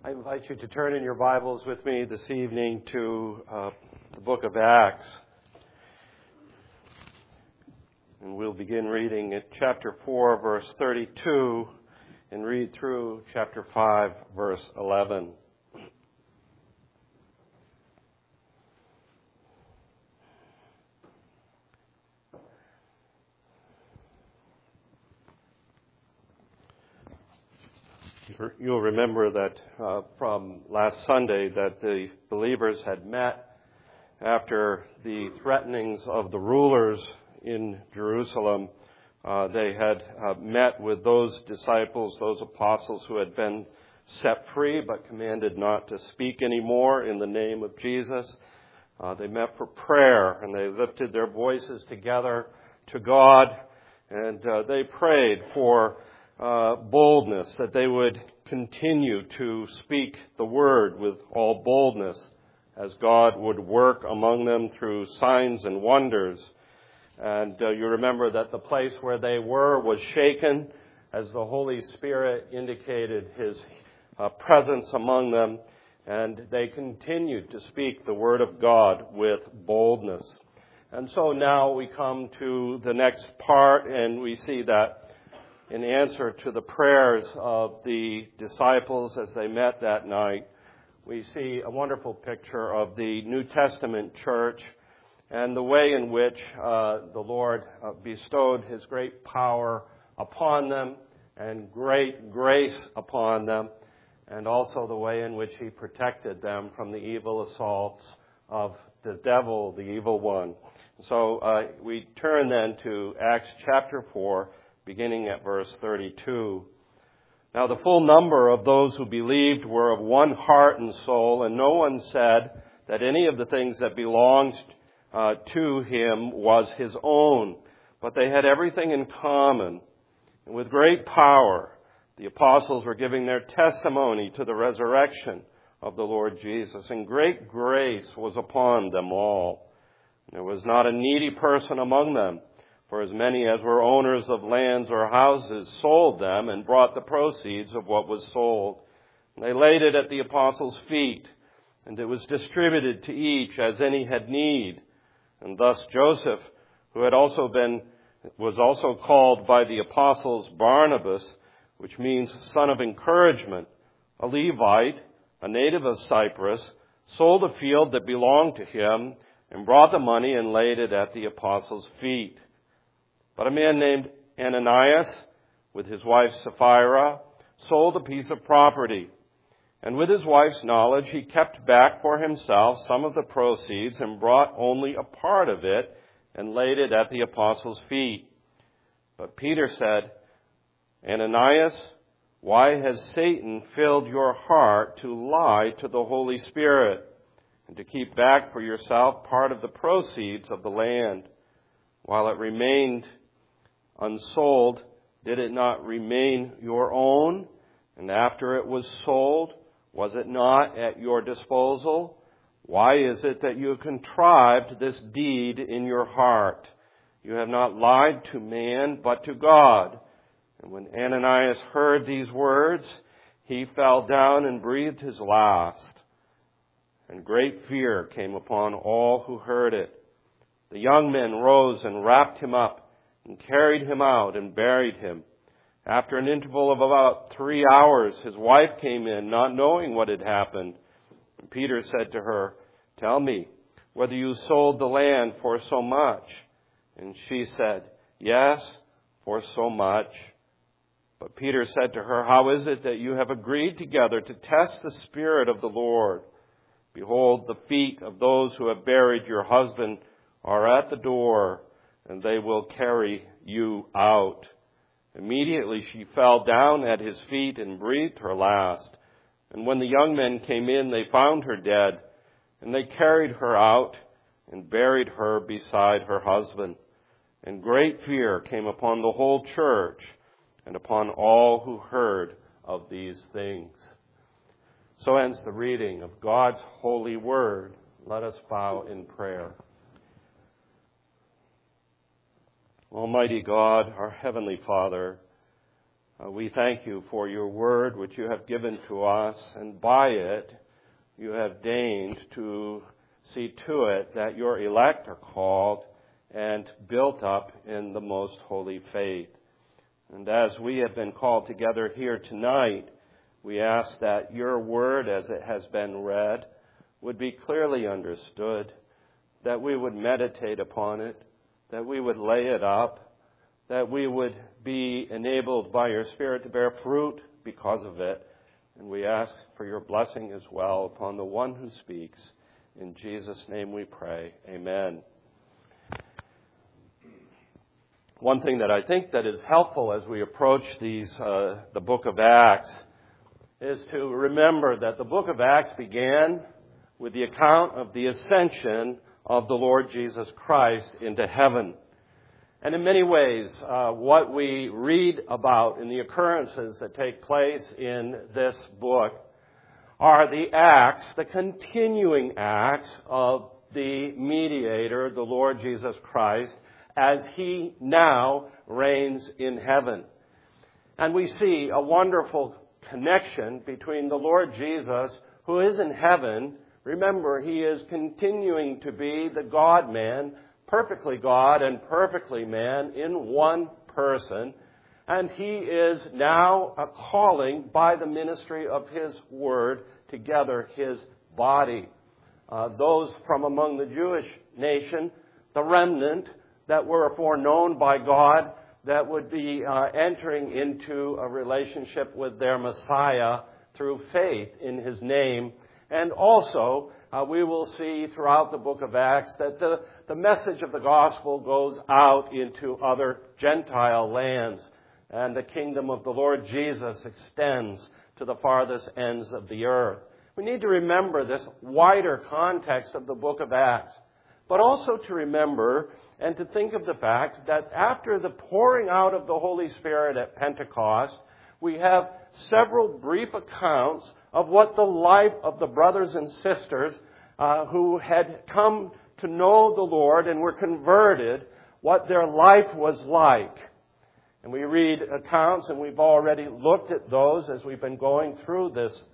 I invite you to turn in your Bibles with me this evening to the book of Acts. And we'll begin reading at chapter 4, verse 32, and read through chapter 5, verse 11. You'll remember that from last Sunday that the believers had met after the threatenings of the rulers in Jerusalem. They had met with those disciples, those apostles who had been set free but commanded not to speak anymore in the name of Jesus. They met for prayer and they lifted their voices together to God, and they prayed for boldness, that they would continue to speak the word with all boldness as God would work among them through signs and wonders. And you remember that the place where they were was shaken as the Holy Spirit indicated His presence among them, and they continued to speak the word of God with boldness. And so now we come to the next part, and we see that in answer to the prayers of the disciples as they met that night, we see a wonderful picture of the New Testament church and the way in which the Lord bestowed His great power upon them and great grace upon them, and also the way in which He protected them from the evil assaults of the devil, the evil one. So we turn then to Acts chapter 4, beginning at verse 32. Now the full number of those who believed were of one heart and soul, and no one said that any of the things that belonged to him was his own, but they had everything in common. And with great power, the apostles were giving their testimony to the resurrection of the Lord Jesus, and great grace was upon them all. There was not a needy person among them, for as many as were owners of lands or houses sold them and brought the proceeds of what was sold. And they laid it at the apostles' feet, and it was distributed to each as any had need. And thus Joseph, who was also called by the apostles Barnabas, which means son of encouragement, a Levite, a native of Cyprus, sold a field that belonged to him and brought the money and laid it at the apostles' feet. But a man named Ananias, with his wife Sapphira, sold a piece of property. And with his wife's knowledge, he kept back for himself some of the proceeds and brought only a part of it and laid it at the apostles' feet. But Peter said, Ananias, why has Satan filled your heart to lie to the Holy Spirit and to keep back for yourself part of the proceeds of the land? While it remained unsold, did it not remain your own? And after it was sold, was it not at your disposal? Why is it that you have contrived this deed in your heart? You have not lied to man, but to God. And when Ananias heard these words, he fell down and breathed his last. And great fear came upon all who heard it. The young men rose and wrapped him up and carried him out and buried him. After an interval of about 3 hours, his wife came in, not knowing what had happened. And Peter said to her, Tell me whether you sold the land for so much. And she said, Yes, for so much. But Peter said to her, How is it that you have agreed together to test the Spirit of the Lord? Behold, the feet of those who have buried your husband are at the door, and they will carry you out. Immediately she fell down at his feet and breathed her last. And when the young men came in, they found her dead, and they carried her out and buried her beside her husband. And great fear came upon the whole church and upon all who heard of these things. So ends the reading of God's holy word. Let us bow in prayer. Almighty God, our Heavenly Father, We thank you for your word which you have given to us, and by it you have deigned to see to it that your elect are called and built up in the most holy faith. And as we have been called together here tonight, we ask that your word, as it has been read, would be clearly understood, that we would meditate upon it, that we would lay it up, that we would be enabled by your Spirit to bear fruit because of it. And we ask for your blessing as well upon the one who speaks. In Jesus' name we pray. Amen. One thing that I think that is helpful as we approach the book of Acts is to remember that the book of Acts began with the account of the ascension of the Lord Jesus Christ into heaven. And in many ways, what we read about in the occurrences that take place in this book are the acts, the continuing acts of the mediator, the Lord Jesus Christ, as he now reigns in heaven. And we see a wonderful connection between the Lord Jesus, who is in heaven. Remember, he is continuing to be the God-man, perfectly God and perfectly man in one person. And he is now calling by the ministry of his word together his body. Those from among the Jewish nation, the remnant that were foreknown by God, that would be entering into a relationship with their Messiah through faith in his name. And also, we will see throughout the book of Acts that the message of the gospel goes out into other Gentile lands, and the kingdom of the Lord Jesus extends to the farthest ends of the earth. We need to remember this wider context of the book of Acts, but also to remember and to think of the fact that after the pouring out of the Holy Spirit at Pentecost, we have several brief accounts of what the life of the brothers and sisters who had come to know the Lord and were converted, what their life was like. And we read accounts, and we've already looked at those as we've been going through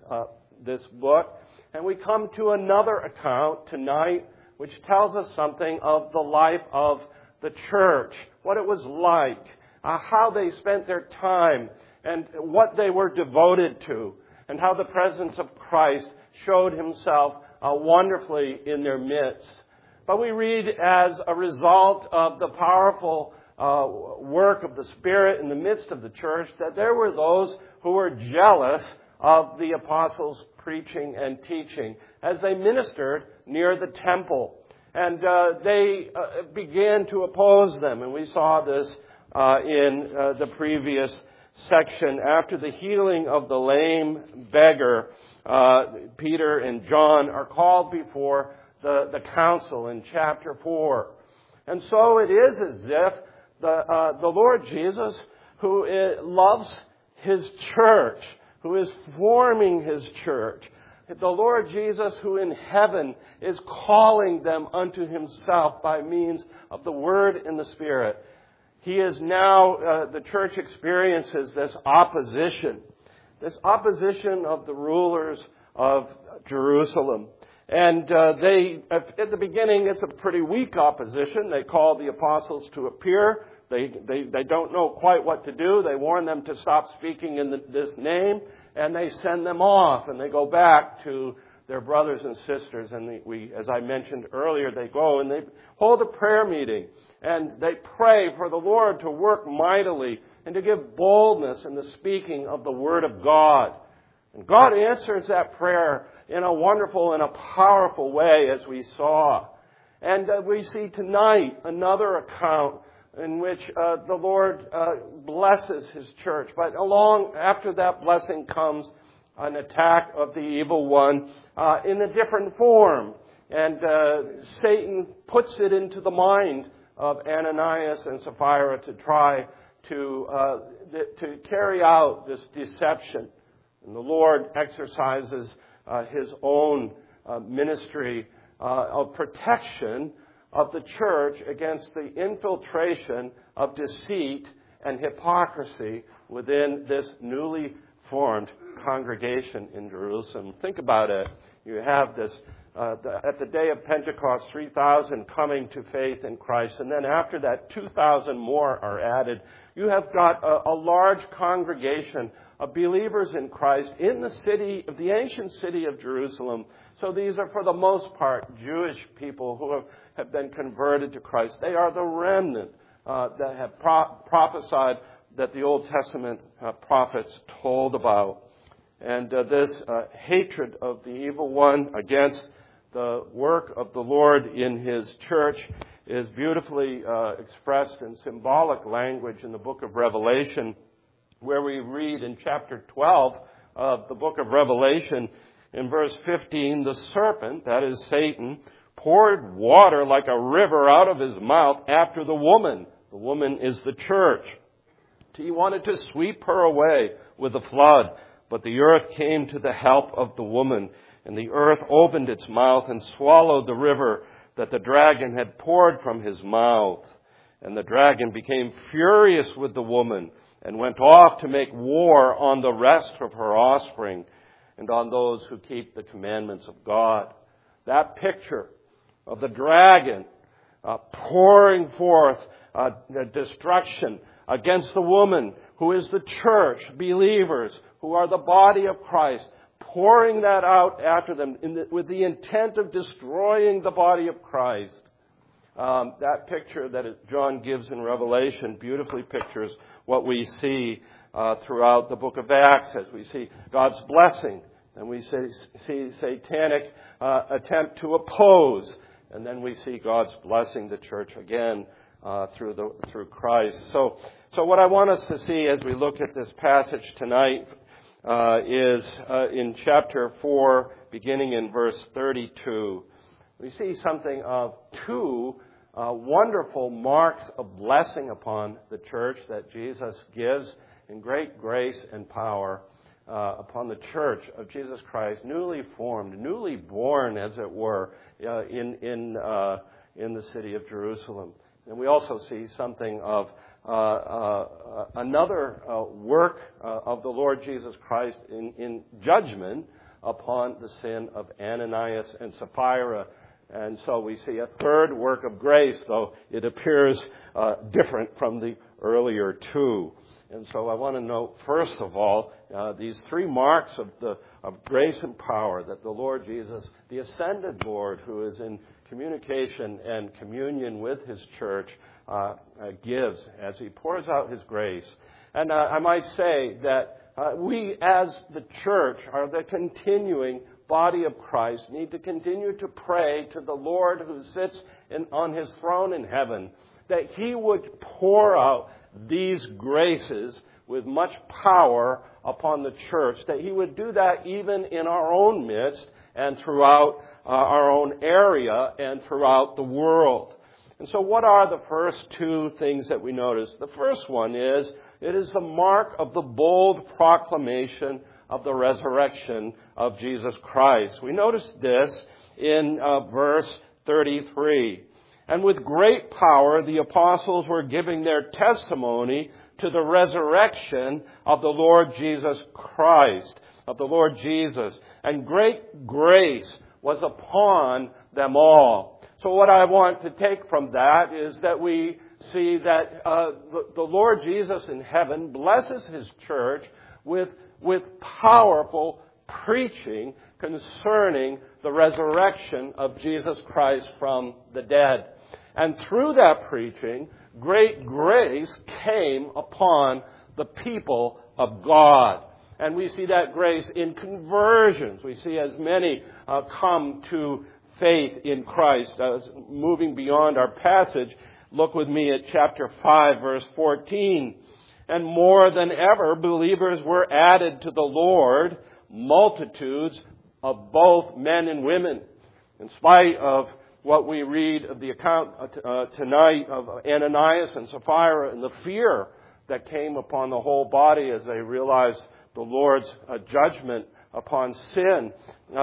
this book. And we come to another account tonight, which tells us something of the life of the church, what it was like, how they spent their time, and what they were devoted to, and how the presence of Christ showed himself wonderfully in their midst. But we read as a result of the powerful work of the Spirit in the midst of the church that there were those who were jealous of the apostles' preaching and teaching as they ministered near the temple. And they began to oppose them. And we saw this in the previous section. After the healing of the lame beggar, Peter and John are called before the council in chapter 4. And so it is as if the Lord Jesus, who loves his church, who is forming his church, the Lord Jesus, who in heaven is calling them unto himself by means of the Word and the Spirit. He is now, the church experiences this opposition of the rulers of Jerusalem. And at the beginning, it's a pretty weak opposition. They call the apostles to appear. They don't know quite what to do. They warn them to stop speaking in this name, and they send them off, and they go back to their brothers and sisters. And as I mentioned earlier, they go and they hold a prayer meeting, and they pray for the Lord to work mightily and to give boldness in the speaking of the Word of God. And God answers that prayer in a wonderful and a powerful way, as we saw. And we see tonight another account in which the Lord blesses his church. But after that blessing comes an attack of the evil one in a different form. And Satan puts it into the mind of Ananias and Sapphira to try to carry out this deception. And the Lord exercises his own ministry of protection of the church against the infiltration of deceit and hypocrisy within this newly formed congregation in Jerusalem. Think about it. You have this, at the day of Pentecost, 3,000 coming to faith in Christ. And then after that, 2,000 more are added. You have got a large congregation of believers in Christ in the city, of the ancient city of Jerusalem. So these are, for the most part, Jewish people who have been converted to Christ. They are the remnant that have prophesied that the Old Testament prophets told about. And this hatred of the evil one against the work of the Lord in His church is beautifully expressed in symbolic language in the book of Revelation, where we read in chapter 12 of the book of Revelation, in verse 15, the serpent, that is Satan, poured water like a river out of his mouth after the woman. The woman is the church. He wanted to sweep her away with a flood. But the earth came to the help of the woman, and the earth opened its mouth and swallowed the river that the dragon had poured from his mouth. And the dragon became furious with the woman and went off to make war on the rest of her offspring and on those who keep the commandments of God. That picture of the dragon pouring forth destruction against the woman, who is the church, believers, who are the body of Christ, pouring that out after them with the intent of destroying the body of Christ. That picture that John gives in Revelation beautifully pictures what we see throughout the book of Acts, as we see God's blessing, and we see satanic attempt to oppose, and then we see God's blessing the church again through Christ. So what I want us to see as we look at this passage tonight is in chapter 4, beginning in verse 32. We see something of two wonderful marks of blessing upon the church that Jesus gives in great grace and power upon the church of Jesus Christ, newly formed, newly born, as it were, in the city of Jerusalem. And we also see something of another work of the Lord Jesus Christ in judgment upon the sin of Ananias and Sapphira. And so we see a third work of grace, though it appears different from the earlier two. And so I want to note, first of all, these three marks of grace and power that the Lord Jesus, the ascended Lord, who is in communication and communion with His church, gives as He pours out His grace. And I might say that we as the church are the continuing body of Christ, need to continue to pray to the Lord who sits on His throne in heaven, that He would pour out these graces with much power upon the church, that He would do that even in our own midst and throughout our own area and throughout the world. And so what are the first two things that we notice? The first one is, it is the mark of the bold proclamation of the resurrection of Jesus Christ. We notice this in verse 33. And with great power, the apostles were giving their testimony to the resurrection of the Lord Jesus Christ, of the Lord Jesus. And great grace was upon them all. So what I want to take from that is that we see that the Lord Jesus in heaven blesses His church with powerful preaching concerning the resurrection of Jesus Christ from the dead. And through that preaching, great grace came upon the people of God. And we see that grace in conversions. We see as many come to faith in Christ. Moving beyond our passage, look with me at chapter 5, verse 14. And more than ever, believers were added to the Lord, multitudes of both men and women. In spite of what we read of the account tonight of Ananias and Sapphira and the fear that came upon the whole body as they realized the Lord's judgment upon sin,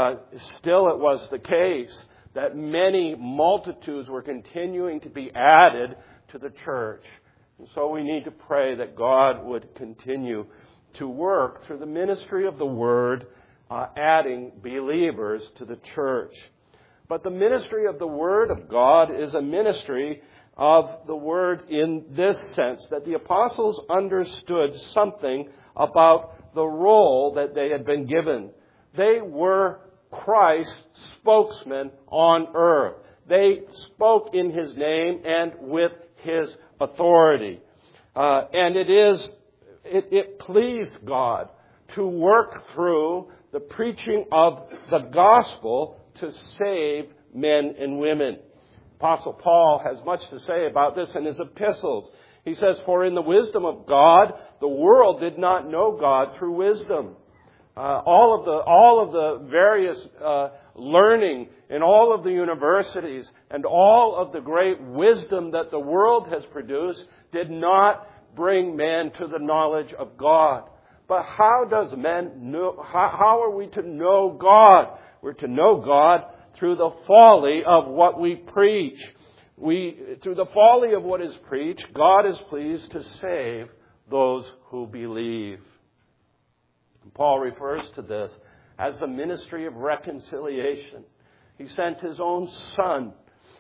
still it was the case that many multitudes were continuing to be added to the church. And so we need to pray that God would continue to work through the ministry of the Word, adding believers to the church. But the ministry of the Word of God is a ministry of the Word in this sense, that the apostles understood something about the role that they had been given. They were Christ's spokesman on earth. They spoke in His name and with His authority. And it pleased God to work through the preaching of the gospel to save men and women. Apostle Paul has much to say about this in his epistles. He says, "For in the wisdom of God, the world did not know God through wisdom." All of the various learning in all of the universities and all of the great wisdom that the world has produced did not bring man to the knowledge of God. But how does men know? How are we to know God? We're to know God through the folly of what we preach. Through the folly of what is preached, God is pleased to save those who believe. And Paul refers to this as the ministry of reconciliation. He sent His own Son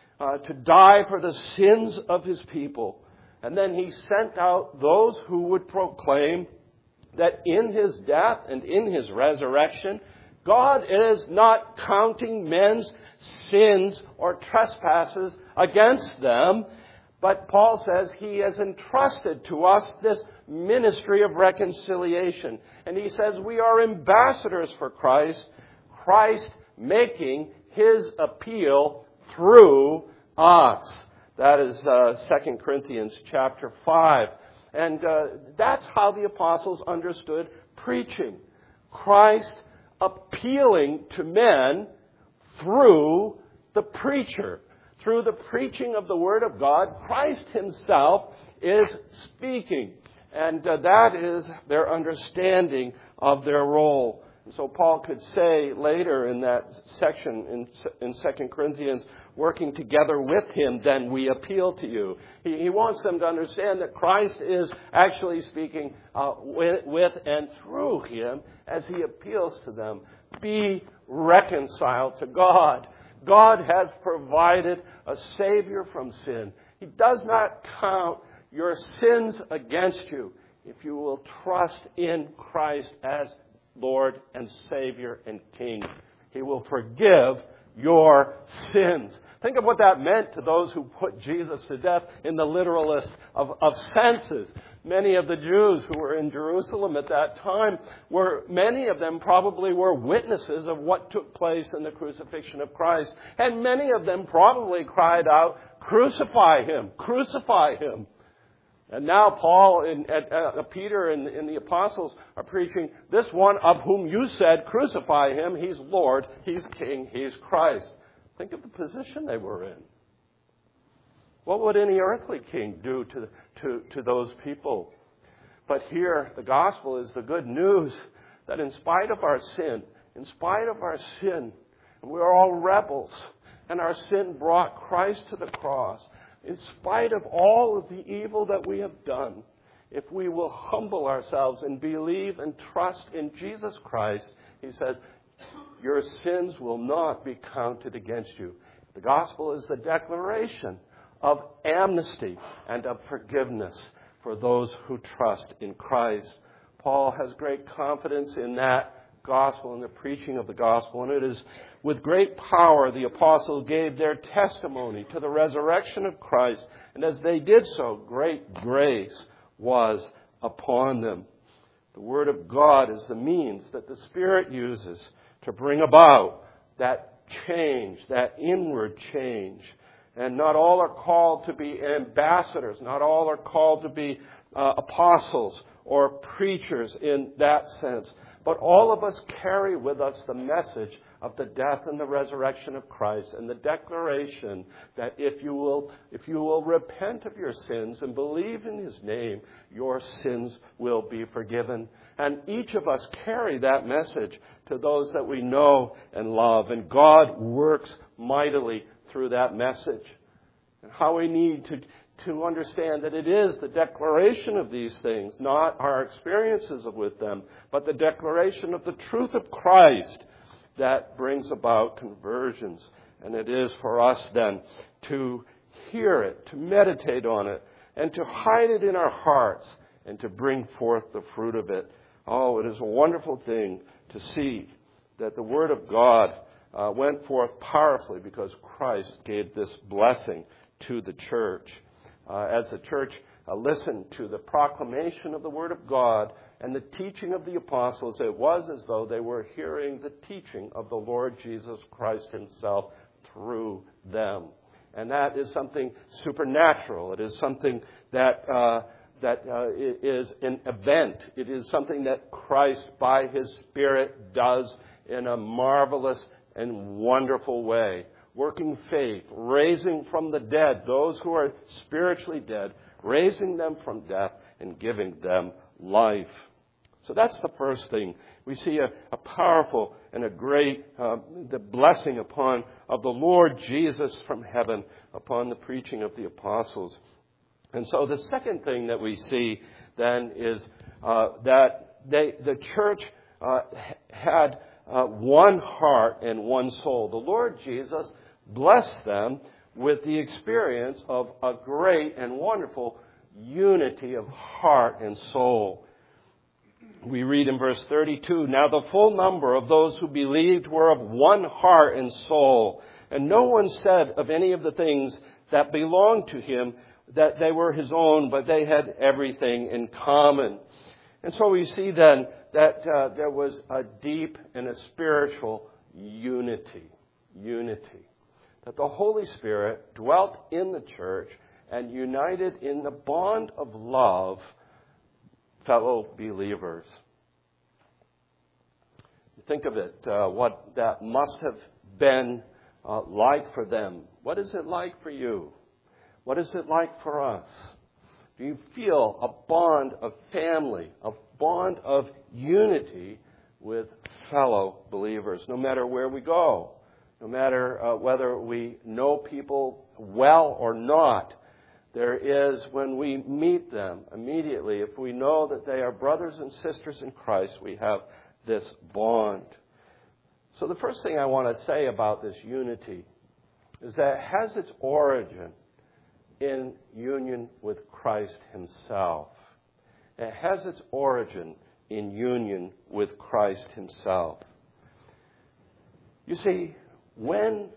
to die for the sins of His people. And then He sent out those who would proclaim that in His death and in His resurrection, God is not counting men's sins or trespasses against them, but Paul says He has entrusted to us this ministry of reconciliation. And he says we are ambassadors for Christ, Christ making His appeal through us. That is 2 Corinthians chapter 5. And that's how the apostles understood preaching. Christ appealing to men through the preacher. Through the preaching of the Word of God, Christ Himself is speaking. And that is their understanding of their role. And so Paul could say later in that section in 2 Corinthians, working together with Him, then we appeal to you. He wants them to understand that Christ is actually speaking with and through Him as He appeals to them. Be reconciled to God. God has provided a Savior from sin. He does not count your sins against you if you will trust in Christ as Lord and Savior and King. He will forgive your sins. Think of what that meant to those who put Jesus to death in the literalist of senses. Many of the Jews who were in Jerusalem at that time many of them probably were witnesses of what took place in the crucifixion of Christ. And many of them probably cried out, "Crucify Him! Crucify Him!" And now Paul and Peter and the apostles are preaching, this one of whom you said, crucify Him. He's Lord, He's King, He's Christ. Think of the position they were in. What would any earthly king do to those people? But here, the gospel is the good news that in spite of our sin, and we're all rebels, and our sin brought Christ to the cross. In spite of all of the evil that we have done, if we will humble ourselves and believe and trust in Jesus Christ, He says, your sins will not be counted against you. The gospel is the declaration of amnesty and of forgiveness for those who trust in Christ. Paul has great confidence in that gospel and the preaching of the gospel, and it is with great power the apostles gave their testimony to the resurrection of Christ, and as they did so, great grace was upon them. The Word of God is the means that the Spirit uses to bring about that change, that inward change. And not all are called to be ambassadors. Not all are called to be apostles or preachers in that sense. But all of us carry with us the message of the death and the resurrection of Christ, and the declaration that if you will repent of your sins and believe in His name, your sins will be forgiven. And each of us carry that message to those that we know and love. And God works mightily through that message. And how we need to understand that it is the declaration of these things, not our experiences with them, but the declaration of the truth of Christ that brings about conversions. And it is for us then to hear it, to meditate on it, and to hide it in our hearts, and to bring forth the fruit of it. Oh, it is a wonderful thing to see that the Word of God went forth powerfully because Christ gave this blessing to the church. As the church listened to the proclamation of the Word of God and the teaching of the apostles, it was as though they were hearing the teaching of the Lord Jesus Christ himself through them. And that is something supernatural. It is something that is an event. It is something that Christ, by His Spirit, does in a marvelous and wonderful way. Working faith, raising from the dead those who are spiritually dead, raising them from death and giving them life. So that's the first thing. We see a powerful and a great the blessing of the Lord Jesus from heaven upon the preaching of the apostles. And so the second thing that we see then is that the church had one heart and one soul. The Lord Jesus blessed them with the experience of a great and wonderful unity of heart and soul. We read in verse 32, "Now the full number of those who believed were of one heart and soul, and no one said of any of the things that belonged to him that they were his own, but they had everything in common." And so we see then that there was a deep and a spiritual unity. That the Holy Spirit dwelt in the church and united in the bond of love fellow believers. Think of it, what that must have been like for them. What is it like for you? What is it like for us? Do you feel a bond of family, a bond of unity with fellow believers, no matter where we go, no matter whether we know people well or not? There is, when we meet them immediately, if we know that they are brothers and sisters in Christ, we have this bond. So the first thing I want to say about this unity is that it has its origin in union with Christ himself. It has its origin in union with Christ himself. You see, when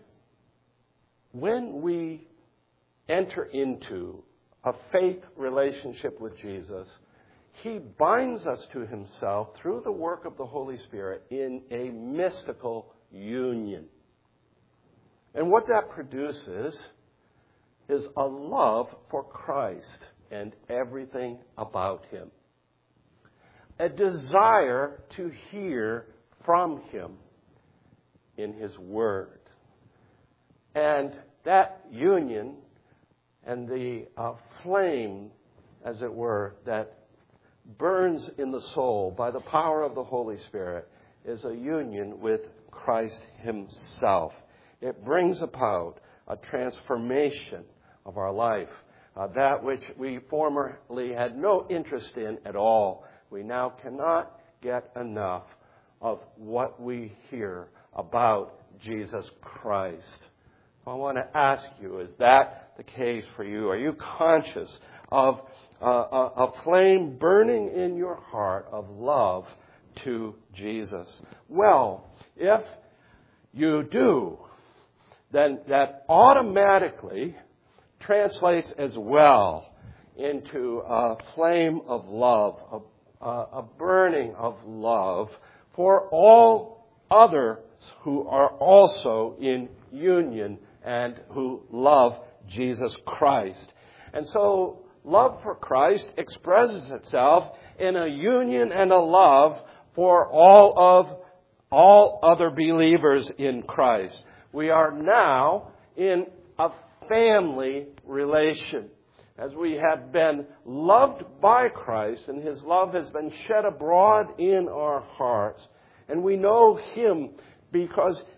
we enter into a faith relationship with Jesus, He binds us to Himself through the work of the Holy Spirit in a mystical union. And what that produces is a love for Christ and everything about Him. A desire to hear from Him in His Word. And that union and the flame, as it were, that burns in the soul by the power of the Holy Spirit is a union with Christ himself. It brings about a transformation of our life, that which we formerly had no interest in at all. We now cannot get enough of what we hear about Jesus Christ. I want to ask you, is that the case for you? Are you conscious of a flame burning in your heart of love to Jesus? Well, if you do, then that automatically translates as well into a flame of love, a burning of love for all others who are also in union and who love Jesus Christ. And so love for Christ expresses itself in a union and a love for all other believers in Christ. We are now in a family relation. As we have been loved by Christ and His love has been shed abroad in our hearts. And we know Him because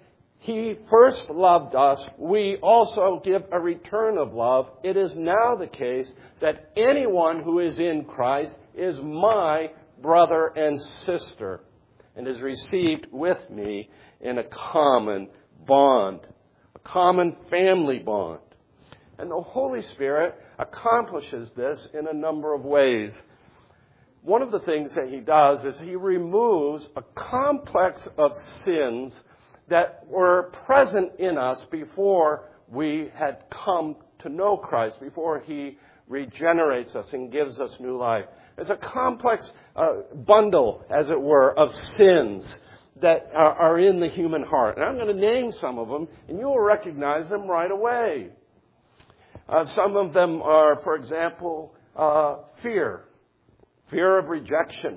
He first loved us. We also give a return of love. It is now the case that anyone who is in Christ is my brother and sister and is received with me in a common bond, a common family bond. And the Holy Spirit accomplishes this in a number of ways. One of the things that he does is he removes a complex of sins that were present in us before we had come to know Christ, before he regenerates us and gives us new life. It's a complex bundle, as it were, of sins that are in the human heart. And I'm going to name some of them, and you will recognize them right away. Some of them are, for example, fear of rejection,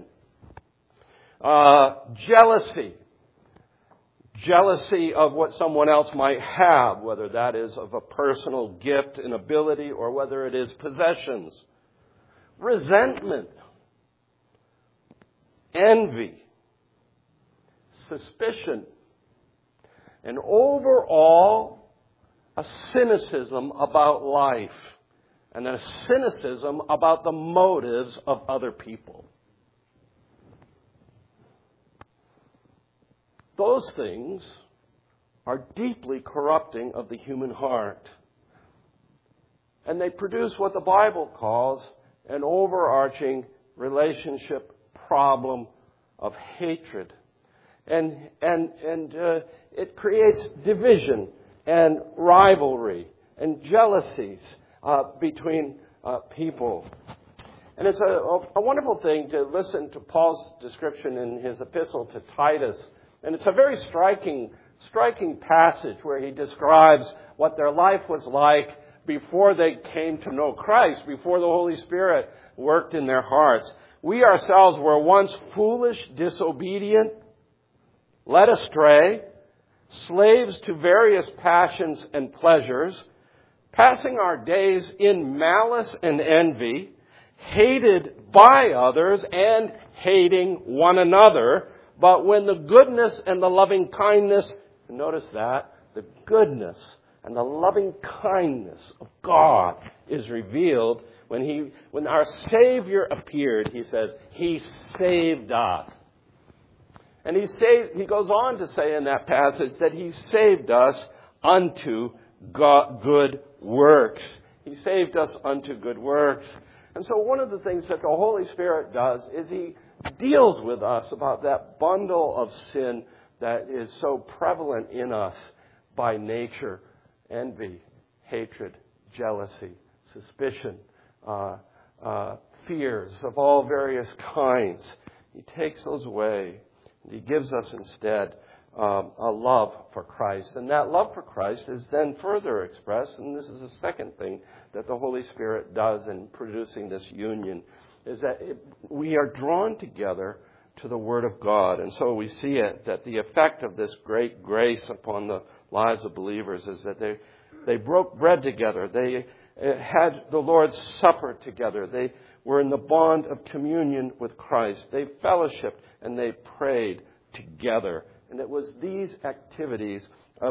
jealousy of what someone else might have, whether that is of a personal gift and ability or whether it is possessions, resentment, envy, suspicion, and overall a cynicism about life and a cynicism about the motives of other people. Those things are deeply corrupting of the human heart. And they produce what the Bible calls an overarching relationship problem of hatred. And it creates division and rivalry and jealousies between people. And it's a wonderful thing to listen to Paul's description in his epistle to Titus. And it's a very striking passage where he describes what their life was like before they came to know Christ, before the Holy Spirit worked in their hearts. We ourselves were once foolish, disobedient, led astray, slaves to various passions and pleasures, passing our days in malice and envy, hated by others and hating one another. But when the goodness and the loving kindness, notice that, the goodness and the loving kindness of God is revealed, when our Savior appeared, he says, He saved us. And he goes on to say in that passage that He saved us unto good works. He saved us unto good works. And so one of the things that the Holy Spirit does is He deals with us about that bundle of sin that is so prevalent in us by nature: envy, hatred, jealousy, suspicion, fears of all various kinds. He takes those away. He gives us instead a love for Christ. And that love for Christ is then further expressed, and this is the second thing that the Holy Spirit does in producing this union, is that we are drawn together to the Word of God. And so we see it, that the effect of this great grace upon the lives of believers is that they broke bread together. They had the Lord's Supper together. They were in the bond of communion with Christ. They fellowshiped and they prayed together. And it was these activities of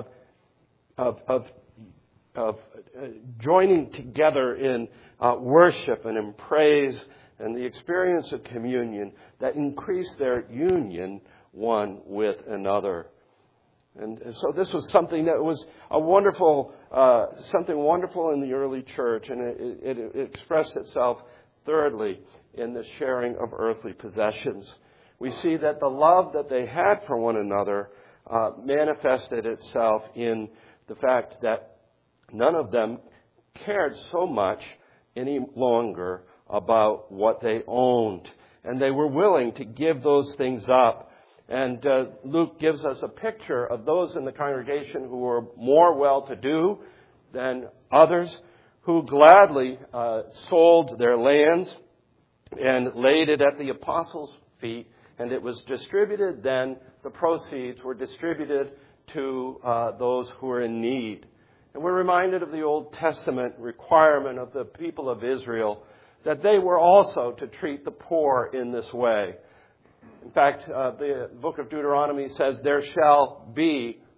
joining together in worship and in praise and the experience of communion that increased their union one with another. And so this was something that was something wonderful in the early church, and it expressed itself thirdly in the sharing of earthly possessions. We see that the love that they had for one another manifested itself in the fact that none of them cared so much any longer about what they owned. And they were willing to give those things up. And Luke gives us a picture of those in the congregation who were more well-to-do than others, who gladly sold their lands and laid it at the apostles' feet. And it was distributed then, the proceeds were distributed to those who were in need. And we're reminded of the Old Testament requirement of the people of Israel that they were also to treat the poor in this way. In fact, the book of Deuteronomy says, there shall be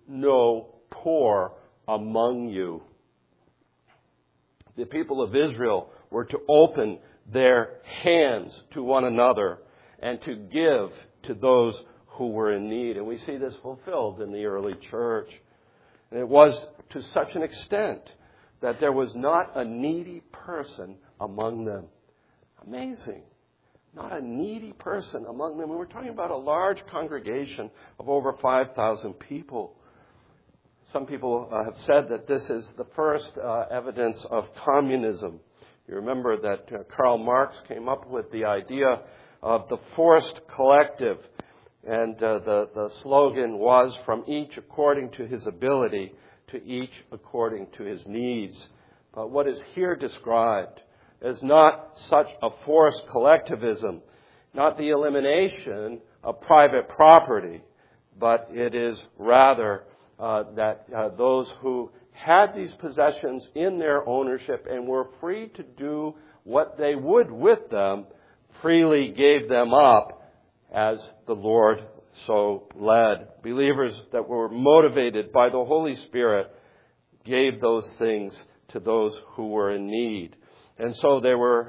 no poor among you. The people of Israel were to open their hands to one another and to give to those who were in need. And we see this fulfilled in the early church. And it was to such an extent that there was not a needy person among them. Amazing. Not a needy person among them. We were talking about a large congregation of over 5,000 people. Some people have said that this is the first evidence of communism. You remember that Karl Marx came up with the idea of the forced collective. And the slogan was, from each according to his ability, to each according to his needs. But what is here described is not such a forced collectivism, not the elimination of private property, but it is rather that those who had these possessions in their ownership and were free to do what they would with them, freely gave them up as the Lord so led. Believers that were motivated by the Holy Spirit gave those things to those who were in need. And so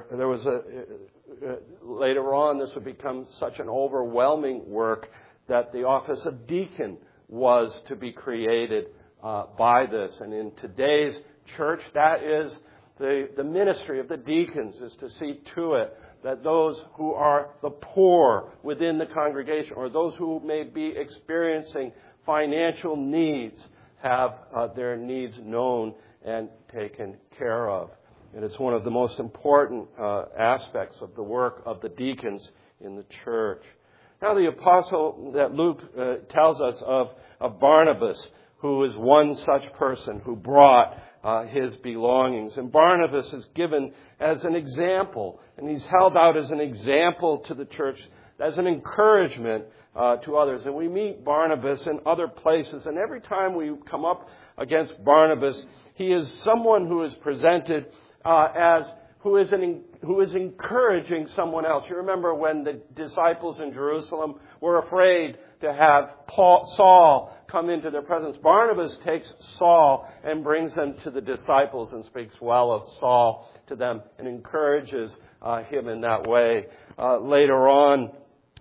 later on, this would become such an overwhelming work that the office of deacon was to be created by this. And in today's church, that is the ministry of the deacons, is to see to it that those who are the poor within the congregation, or those who may be experiencing financial needs, have their needs known and taken care of. And it's one of the most important aspects of the work of the deacons in the church. Now, the apostle that Luke tells us of Barnabas, who is one such person who brought his belongings. And Barnabas is given as an example, and he's held out as an example to the church, as an encouragement to others. And we meet Barnabas in other places, and every time we come up against Barnabas, he is someone who is presented who is encouraging someone else. You remember when the disciples in Jerusalem were afraid to have Saul come into their presence. Barnabas takes Saul and brings them to the disciples and speaks well of Saul to them and encourages him in that way. Later on,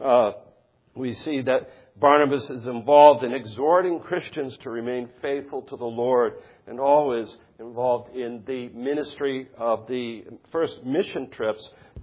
we see that Barnabas is involved in exhorting Christians to remain faithful to the Lord, and always involved in the ministry of the first mission trips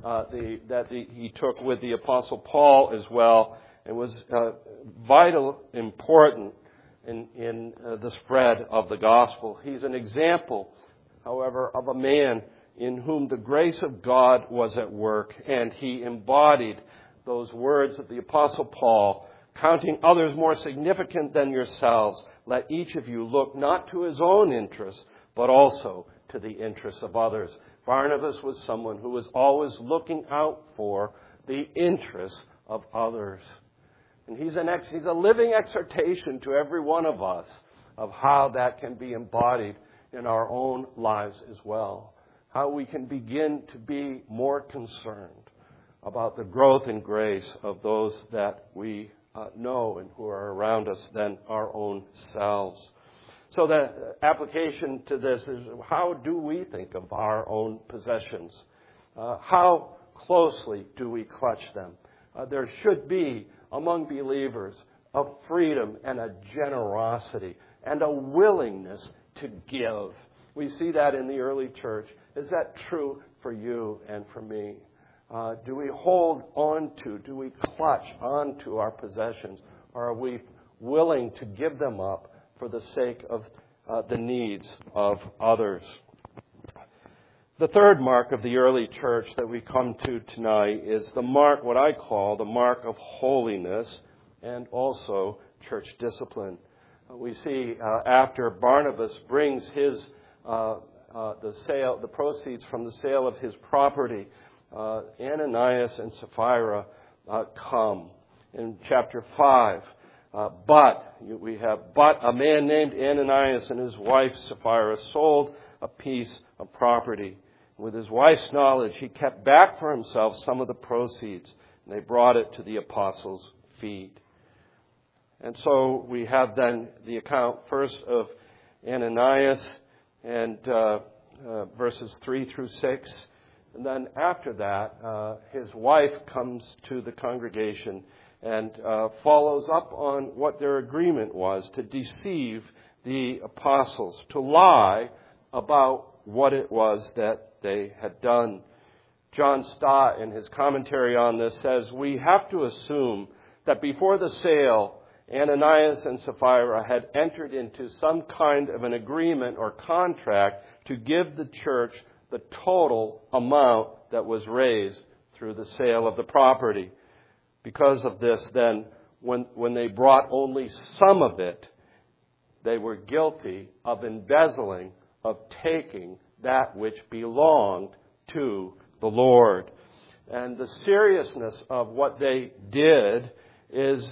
he took with the Apostle Paul as well, and was vital, important in the spread of the gospel. He's an example, however, of a man in whom the grace of God was at work, and he embodied those words of the Apostle Paul, counting others more significant than yourselves, let each of you look not to his own interests, but also to the interests of others. Barnabas was someone who was always looking out for the interests of others. And he's a living exhortation to every one of us of how that can be embodied in our own lives as well. How we can begin to be more concerned about the growth and grace of those that we know and who are around us than our own selves. So the application to this is, how do we think of our own possessions? How closely do we clutch them? There should be, among believers, a freedom and a generosity and a willingness to give. We see that in the early church. Is that true for you and for me? Do we hold on to, do we clutch onto our possessions, or are we willing to give them up for the sake of the needs of others? The third mark of the early church that we come to tonight is the mark, what I call the mark of holiness, and also church discipline. We see after Barnabas brings his the proceeds from the sale of his property, Ananias and Sapphira come in chapter 5. But a man named Ananias and his wife Sapphira sold a piece of property. With his wife's knowledge, he kept back for himself some of the proceeds, and they brought it to the apostles' feet. And so we have then the account first of Ananias and verses 3 through 6. And then after that, his wife comes to the congregation and follows up on what their agreement was, to deceive the apostles, to lie about what it was that they had done. John Stott, in his commentary on this, says, "We have to assume that before the sale, Ananias and Sapphira had entered into some kind of an agreement or contract to give the church the total amount that was raised through the sale of the property. Because of this, then, when they brought only some of it, they were guilty of embezzling, of taking that which belonged to the Lord." And the seriousness of what they did is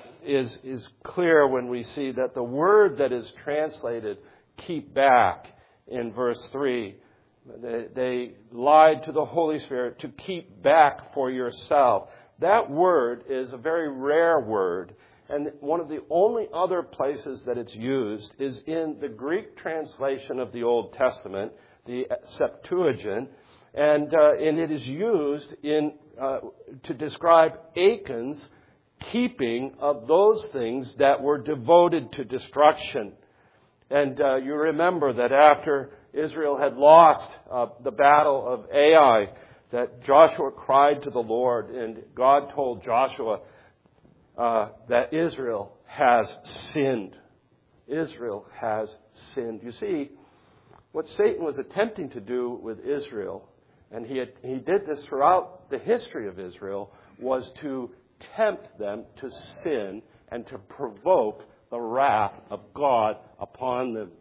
clear when we see that the word that is translated "keep back" in verse 3, they lied to the Holy Spirit to keep back for yourself. That word is a very rare word, and one of the only other places that it's used is in the Greek translation of the Old Testament, the Septuagint, and it is used to describe Achan's keeping of those things that were devoted to destruction. And you remember that after Israel had lost the battle of Ai, that Joshua cried to the Lord, and God told Joshua that Israel has sinned. Israel has sinned. You see, what Satan was attempting to do with Israel, and he did this throughout the history of Israel, was to tempt them to sin and to provoke the wrath of God upon them.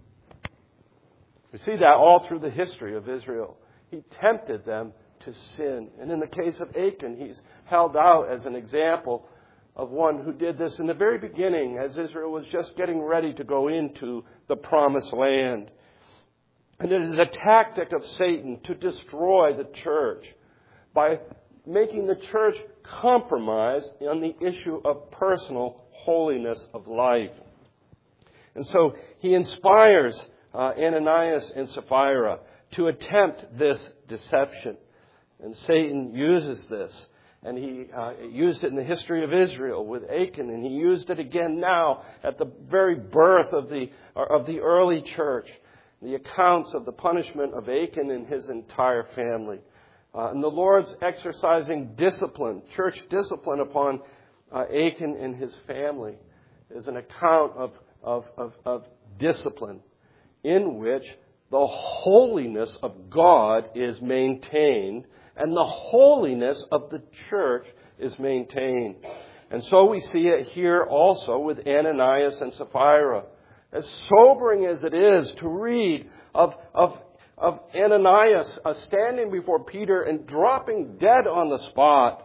We see that all through the history of Israel. He tempted them to sin. And in the case of Achan, he's held out as an example of one who did this in the very beginning, as Israel was just getting ready to go into the promised land. And it is a tactic of Satan to destroy the church by making the church compromise on the issue of personal holiness of life. And so he inspires Ananias and Sapphira to attempt this deception. And Satan uses this. And he used it in the history of Israel with Achan, and he used it again now at the very birth of the early church. The accounts of the punishment of Achan and his entire family. And the Lord's exercising discipline, church discipline upon Achan and his family is an account of discipline in which the holiness of God is maintained and the holiness of the church is maintained. And so we see it here also with Ananias and Sapphira. As sobering as it is to read of Ananias standing before Peter and dropping dead on the spot.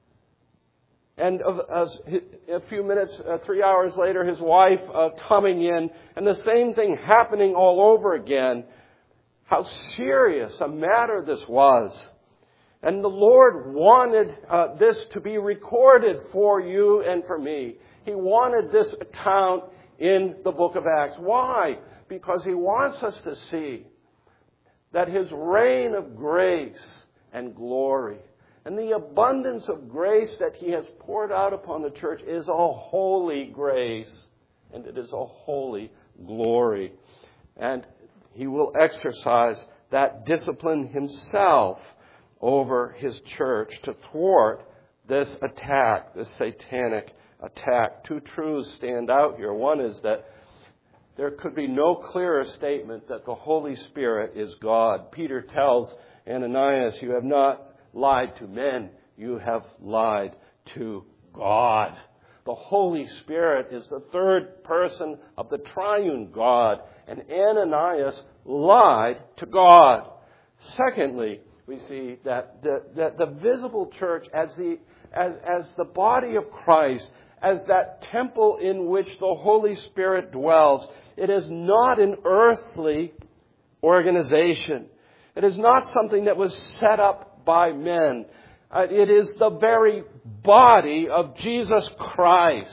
And a few minutes, 3 hours later, his wife coming in, and the same thing happening all over again. How serious a matter this was. And the Lord wanted this to be recorded for you and for me. He wanted this account in the book of Acts. Why? Because He wants us to see that His reign of grace and glory and the abundance of grace that He has poured out upon the church is a holy grace and it is a holy glory. And He will exercise that discipline Himself over His church to thwart this attack, this satanic attack. Two truths stand out here. One is that there could be no clearer statement that the Holy Spirit is God. Peter tells Ananias, "You have not lied to men, you have lied to God." The Holy Spirit is the third person of the triune God, and Ananias lied to God. Secondly, we see that the visible church as the body of Christ, as that temple in which the Holy Spirit dwells, it is not an earthly organization. It is not something that was set up by men. It is the very body of Jesus Christ.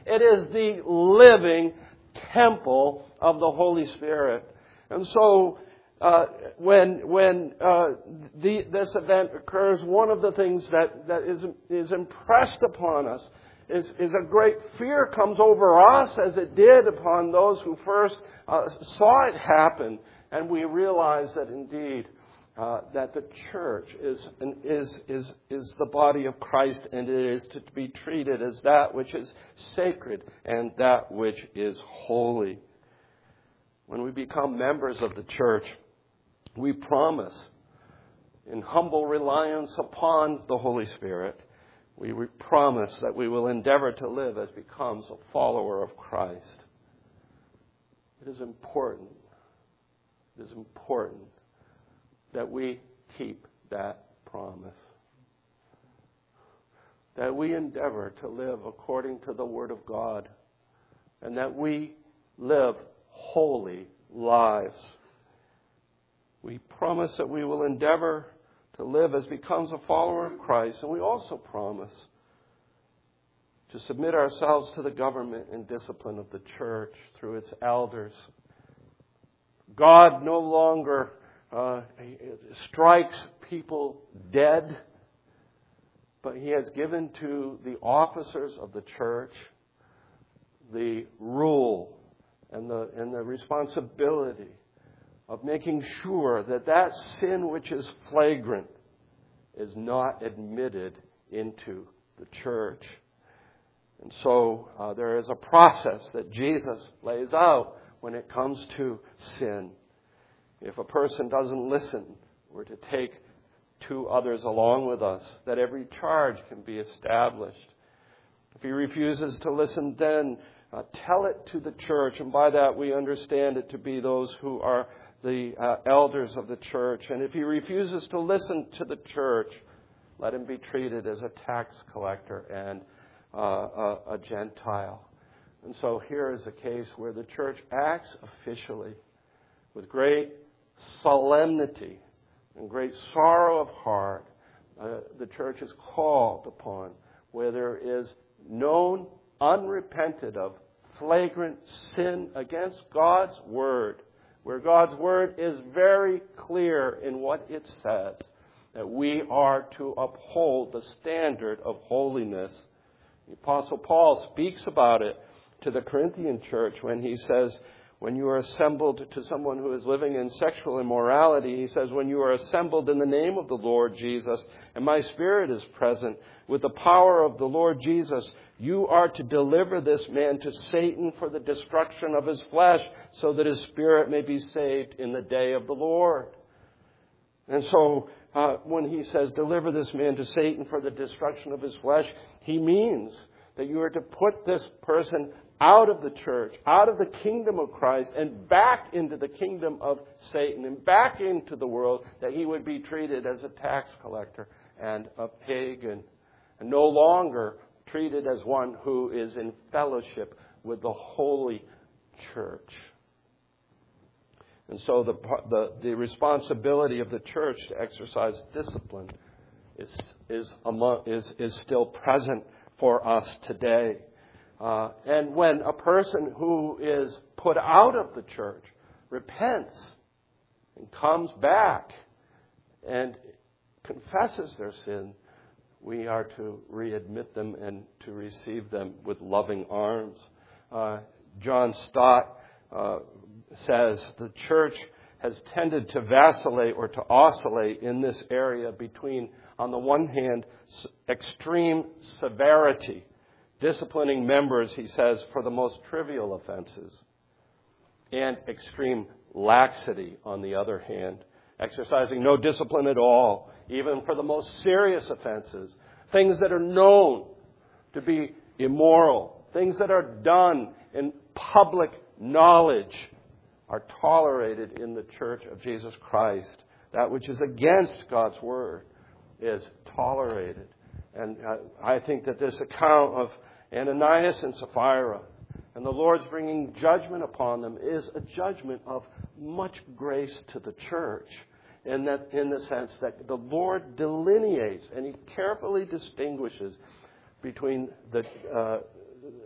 It is the living temple of the Holy Spirit. And so when this event occurs, one of the things that is impressed upon us is a great fear comes over us, as it did upon those who first saw it happen. And we realize that indeed that the church is the body of Christ, and it is to be treated as that which is sacred and that which is holy. When we become members of the church, we promise, in humble reliance upon the Holy Spirit, we promise that we will endeavor to live as becomes a follower of Christ. It is important. It is important that we keep that promise. That we endeavor to live according to the Word of God, and that we live holy lives. We promise that we will endeavor to live as becomes a follower of Christ, and we also promise to submit ourselves to the government and discipline of the church through its elders. God no longer strikes people dead, but He has given to the officers of the church the rule and the responsibility of making sure that that sin which is flagrant is not admitted into the church. And so there is a process that Jesus lays out when it comes to sin. If a person doesn't listen, we're to take 2 others along with us, that every charge can be established. If he refuses to listen, then tell it to the church, and by that we understand it to be those who are the elders of the church. And if he refuses to listen to the church, let him be treated as a tax collector and a Gentile. And so here is a case where the church acts officially with great solemnity and great sorrow of heart. The church is called upon where there is known, unrepented of, flagrant sin against God's Word, where God's Word is very clear in what it says, that we are to uphold the standard of holiness. The Apostle Paul speaks about it to the Corinthian church when he says, when you are assembled, to someone who is living in sexual immorality, he says, when you are assembled in the name of the Lord Jesus, and my Spirit is present, with the power of the Lord Jesus, you are to deliver this man to Satan for the destruction of his flesh, so that his spirit may be saved in the day of the Lord. And so, when he says, deliver this man to Satan for the destruction of his flesh, he means that you are to put this person out of the church, out of the kingdom of Christ, and back into the kingdom of Satan, and back into the world, that he would be treated as a tax collector and a pagan, and no longer treated as one who is in fellowship with the holy church. And so the responsibility of the church to exercise discipline is still present for us today. And when a person who is put out of the church repents and comes back and confesses their sin, we are to readmit them and to receive them with loving arms. John Stott says the church has tended to vacillate or to oscillate in this area between, on the one hand, extreme severity, disciplining members, he says, for the most trivial offenses, and extreme laxity, on the other hand, exercising no discipline at all, even for the most serious offenses, things that are known to be immoral, things that are done in public knowledge are tolerated in the church of Jesus Christ. That which is against God's Word is tolerated. And I think that this account of Ananias and Sapphira and the Lord's bringing judgment upon them is a judgment of much grace to the church, in the sense that the Lord delineates and He carefully distinguishes between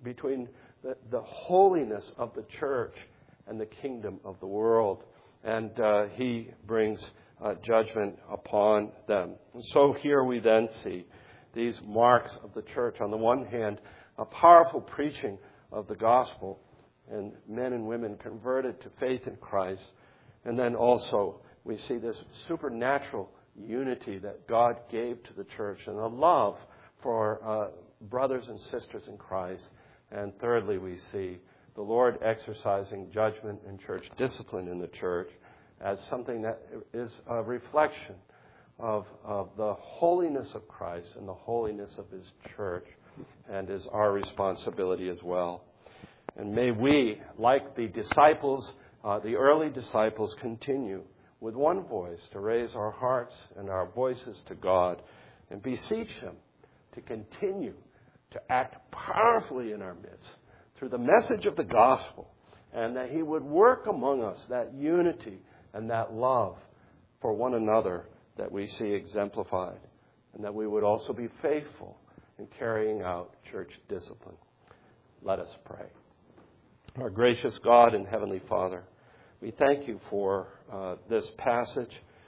between the holiness of the church and the kingdom of the world. And he brings judgment upon them. And so here we then see these marks of the church. On the one hand, a powerful preaching of the gospel and men and women converted to faith in Christ. And then also we see this supernatural unity that God gave to the church and a love for brothers and sisters in Christ. And thirdly, we see the Lord exercising judgment and church discipline in the church as something that is a reflection of the holiness of Christ and the holiness of His church, and is our responsibility as well. And may we, like the disciples, the early disciples, continue with one voice to raise our hearts and our voices to God and beseech Him to continue to act powerfully in our midst through the message of the gospel, and that He would work among us that unity and that love for one another that we see exemplified, and that we would also be faithful in carrying out church discipline. Let us pray. Our gracious God and Heavenly Father, we thank You for this passage,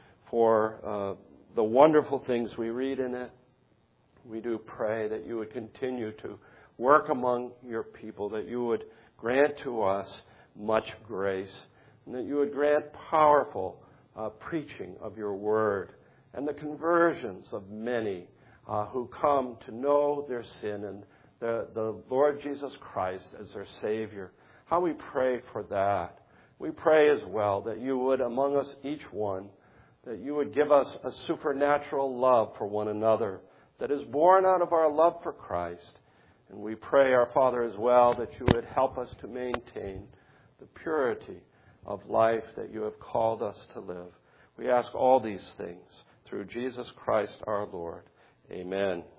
for the wonderful things we read in it. We do pray that You would continue to work among Your people, that You would grant to us much grace, and that You would grant powerful preaching of Your word and the conversions of many who come to know their sin and the Lord Jesus Christ as their Savior. How we pray for that. We pray as well that You would, among us each one, that You would give us a supernatural love for one another that is born out of our love for Christ. And we pray, our Father, as well, that You would help us to maintain the purity of life that You have called us to live. We ask all these things through Jesus Christ our Lord. Amen.